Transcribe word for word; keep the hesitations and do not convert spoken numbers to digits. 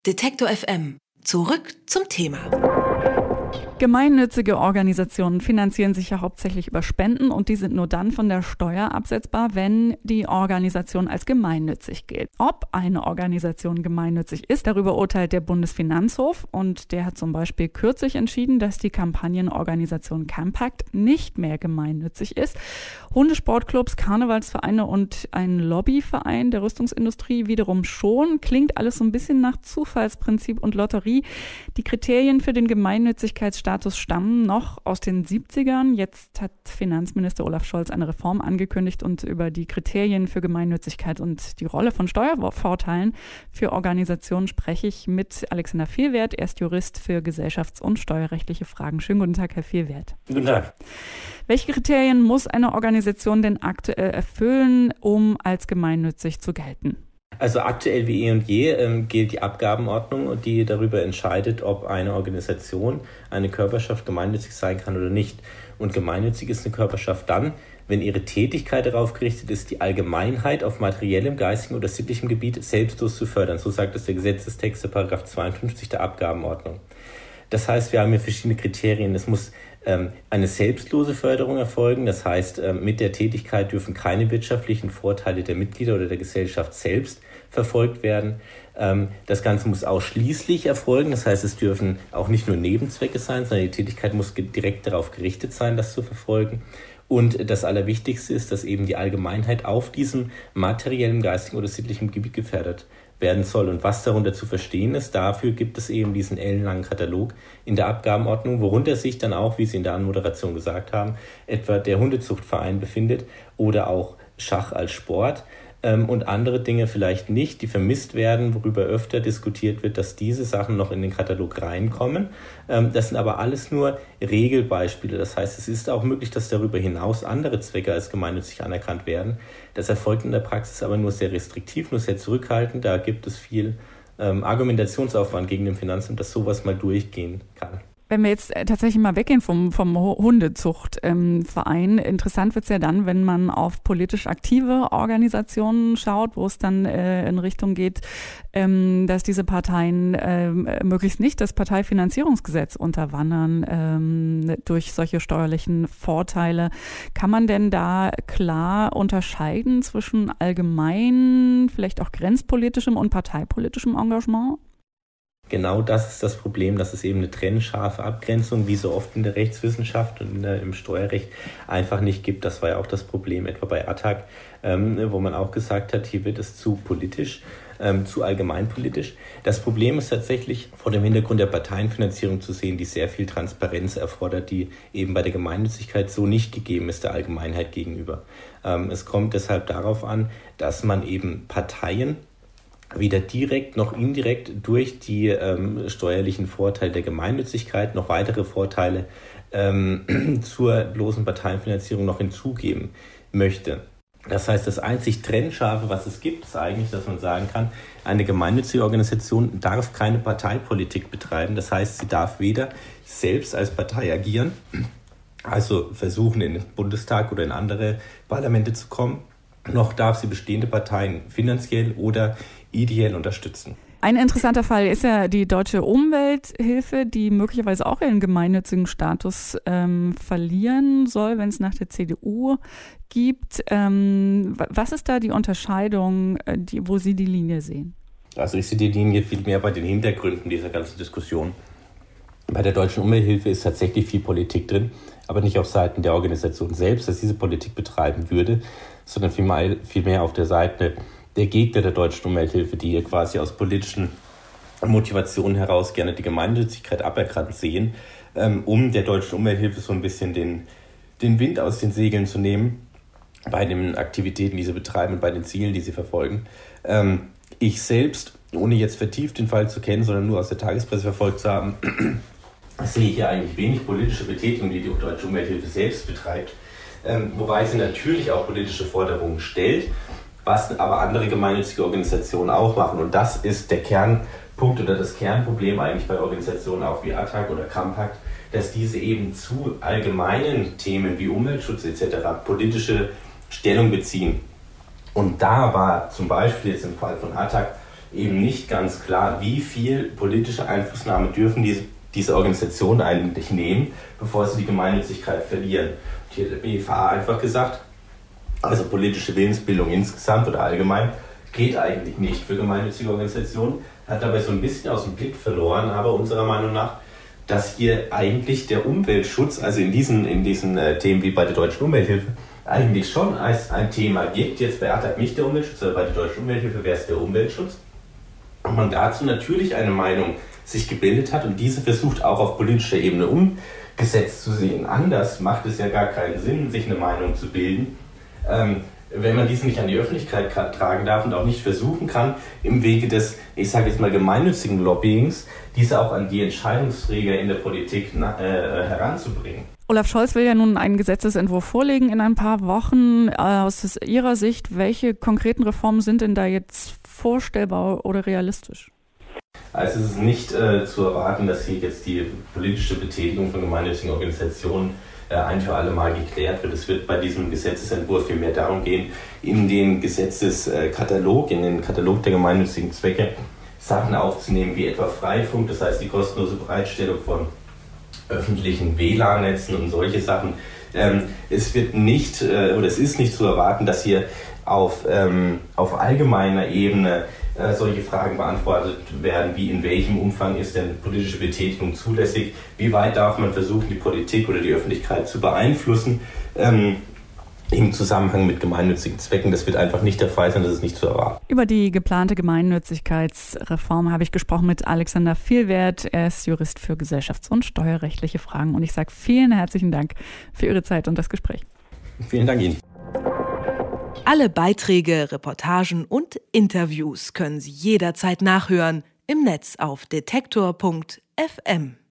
Detektor F M. Zurück zum Thema. Gemeinnützige Organisationen finanzieren sich ja hauptsächlich über Spenden und die sind nur dann von der Steuer absetzbar, wenn die Organisation als gemeinnützig gilt. Ob eine Organisation gemeinnützig ist, darüber urteilt der Bundesfinanzhof und der hat zum Beispiel kürzlich entschieden, dass die Kampagnenorganisation Campact nicht mehr gemeinnützig ist. Hundesportclubs, Karnevalsvereine und ein Lobbyverein der Rüstungsindustrie wiederum schon. Klingt alles so ein bisschen nach Zufallsprinzip und Lotterie. Die Kriterien für den Gemeinnützigkeitsstatus stammen noch aus den siebzigern. Jetzt hat Finanzminister Olaf Scholz eine Reform angekündigt und über die Kriterien für Gemeinnützigkeit und die Rolle von Steuervorteilen für Organisationen spreche ich mit Alexander Vielwert. Er ist Jurist für gesellschafts- und steuerrechtliche Fragen. Schönen guten Tag, Herr Vielwert. Guten Tag. Welche Kriterien muss eine Organisation denn aktuell erfüllen, um als gemeinnützig zu gelten? Also aktuell wie eh und je ähm, gilt die Abgabenordnung, die darüber entscheidet, ob eine Organisation, eine Körperschaft gemeinnützig sein kann oder nicht. Und gemeinnützig ist eine Körperschaft dann, wenn ihre Tätigkeit darauf gerichtet ist, die Allgemeinheit auf materiellem, geistigen oder sittlichem Gebiet selbstlos zu fördern. So sagt es der Gesetzestext der Paragraph zweiundfünfzig der Abgabenordnung. Das heißt, wir haben hier verschiedene Kriterien. Es muss ähm, eine selbstlose Förderung erfolgen. Das heißt, ähm, mit der Tätigkeit dürfen keine wirtschaftlichen Vorteile der Mitglieder oder der Gesellschaft selbst verfolgt werden. Ähm, das Ganze muss ausschließlich erfolgen. Das heißt, es dürfen auch nicht nur Nebenzwecke sein, sondern die Tätigkeit muss ge- direkt darauf gerichtet sein, das zu verfolgen. Und das Allerwichtigste ist, dass eben die Allgemeinheit auf diesem materiellen, geistigen oder sittlichen Gebiet gefördert werden soll. Und was darunter zu verstehen ist, dafür gibt es eben diesen ellenlangen Katalog in der Abgabenordnung, worunter sich dann auch, wie Sie in der Anmoderation gesagt haben, etwa der Hundezuchtverein befindet oder auch Schach als Sport. Und andere Dinge vielleicht nicht, die vermisst werden, worüber öfter diskutiert wird, dass diese Sachen noch in den Katalog reinkommen. Das sind aber alles nur Regelbeispiele. Das heißt, es ist auch möglich, dass darüber hinaus andere Zwecke als gemeinnützig anerkannt werden. Das erfolgt in der Praxis aber nur sehr restriktiv, nur sehr zurückhaltend. Da gibt es viel ähm, Argumentationsaufwand gegen den Finanzamt, dass sowas mal durchgehen kann. Wenn wir jetzt tatsächlich mal weggehen vom, vom Hundezuchtverein, ähm, interessant wird es ja dann, wenn man auf politisch aktive Organisationen schaut, wo es dann äh, in Richtung geht, ähm, dass diese Parteien äh, möglichst nicht das Parteifinanzierungsgesetz unterwandern ähm, durch solche steuerlichen Vorteile. Kann man denn da klar unterscheiden zwischen allgemein, vielleicht auch grenzpolitischem und parteipolitischem Engagement? Genau das ist das Problem, dass es eben eine trennscharfe Abgrenzung, wie so oft in der Rechtswissenschaft und in der, im Steuerrecht, einfach nicht gibt. Das war ja auch das Problem etwa bei A T A C, ähm, wo man auch gesagt hat, hier wird es zu politisch, ähm, zu allgemeinpolitisch. Das Problem ist tatsächlich vor dem Hintergrund der Parteienfinanzierung zu sehen, die sehr viel Transparenz erfordert, die eben bei der Gemeinnützigkeit so nicht gegeben ist, der Allgemeinheit gegenüber. Ähm, es kommt deshalb darauf an, dass man eben Parteien weder direkt noch indirekt durch die ähm, steuerlichen Vorteile der Gemeinnützigkeit noch weitere Vorteile ähm, zur bloßen Parteienfinanzierung noch hinzugeben möchte. Das heißt, das einzig Trennscharfe, was es gibt, ist eigentlich, dass man sagen kann, eine gemeinnützige Organisation darf keine Parteipolitik betreiben. Das heißt, sie darf weder selbst als Partei agieren, also versuchen, in den Bundestag oder in andere Parlamente zu kommen, noch darf sie bestehende Parteien finanziell oder ideell unterstützen. Ein interessanter Fall ist ja die Deutsche Umwelthilfe, die möglicherweise auch ihren gemeinnützigen Status ähm, verlieren soll, wenn es nach der C D U gibt. Ähm, was ist da die Unterscheidung, die, wo Sie die Linie sehen? Also ich sehe die Linie viel mehr bei den Hintergründen dieser ganzen Diskussion. Bei der Deutschen Umwelthilfe ist tatsächlich viel Politik drin, aber nicht auf Seiten der Organisation selbst, dass diese Politik betreiben würde, sondern vielmehr, vielmehr auf der Seite der Gegner der Deutschen Umwelthilfe, die hier quasi aus politischen Motivationen heraus gerne die Gemeinnützigkeit aberkannt sehen, ähm, um der Deutschen Umwelthilfe so ein bisschen den, den Wind aus den Segeln zu nehmen bei den Aktivitäten, die sie betreiben und bei den Zielen, die sie verfolgen. Ähm, ich selbst, ohne jetzt vertieft den Fall zu kennen, sondern nur aus der Tagespresse verfolgt zu haben, sehe ich hier eigentlich wenig politische Betätigung, die die Deutsche Umwelthilfe selbst betreibt, ähm, wobei sie natürlich auch politische Forderungen stellt, was aber andere gemeinnützige Organisationen auch machen. Und das ist der Kernpunkt oder das Kernproblem eigentlich bei Organisationen auch wie A T A C oder Campact, dass diese eben zu allgemeinen Themen wie Umweltschutz et cetera politische Stellung beziehen. Und da war zum Beispiel jetzt im Fall von A T A C eben nicht ganz klar, wie viel politische Einflussnahme dürfen diese, diese Organisationen eigentlich nehmen, bevor sie die Gemeinnützigkeit verlieren. Und hier hat der B F H einfach gesagt, also politische Willensbildung insgesamt oder allgemein geht eigentlich nicht für gemeinnützige Organisationen, hat dabei so ein bisschen aus dem Blick verloren, aber unserer Meinung nach, dass hier eigentlich der Umweltschutz, also in diesen, in diesen äh, Themen wie bei der Deutschen Umwelthilfe, eigentlich schon als ein Thema gibt. Jetzt bei A T A G nicht der Umweltschutz, sondern bei der Deutschen Umwelthilfe wäre es der Umweltschutz. Und man dazu natürlich eine Meinung sich gebildet hat und diese versucht auch auf politischer Ebene umgesetzt zu sehen. Anders macht es ja gar keinen Sinn, sich eine Meinung zu bilden, ähm, wenn man diese nicht an die Öffentlichkeit tragen darf und auch nicht versuchen kann, im Wege des, ich sage jetzt mal, gemeinnützigen Lobbyings, diese auch an die Entscheidungsträger in der Politik na, äh, heranzubringen. Olaf Scholz will ja nun einen Gesetzesentwurf vorlegen in ein paar Wochen. Aus Ihrer Sicht, welche konkreten Reformen sind denn da jetzt vorstellbar oder realistisch? Also es ist nicht äh, zu erwarten, dass hier jetzt die politische Betätigung von gemeinnützigen Organisationen äh, ein für alle Mal geklärt wird. Es wird bei diesem Gesetzesentwurf viel mehr darum gehen, in den Gesetzeskatalog, in den Katalog der gemeinnützigen Zwecke Sachen aufzunehmen, wie etwa Freifunk, das heißt die kostenlose Bereitstellung von öffentlichen W L A N-Netzen und solche Sachen. Ähm, es wird nicht äh, oder es ist nicht zu erwarten, dass hier auf, ähm, auf allgemeiner Ebene äh, solche Fragen beantwortet werden, wie in welchem Umfang ist denn politische Betätigung zulässig, wie weit darf man versuchen, die Politik oder die Öffentlichkeit zu beeinflussen ähm, im Zusammenhang mit gemeinnützigen Zwecken. Das wird einfach nicht der Fall sein, das ist nicht zu erwarten. Über die geplante Gemeinnützigkeitsreform habe ich gesprochen mit Alexander Vielwert. Er ist Jurist für gesellschafts- und steuerrechtliche Fragen. Und ich sage vielen herzlichen Dank für Ihre Zeit und das Gespräch. Vielen Dank Ihnen. Alle Beiträge, Reportagen und Interviews können Sie jederzeit nachhören im Netz auf detektor punkt f m.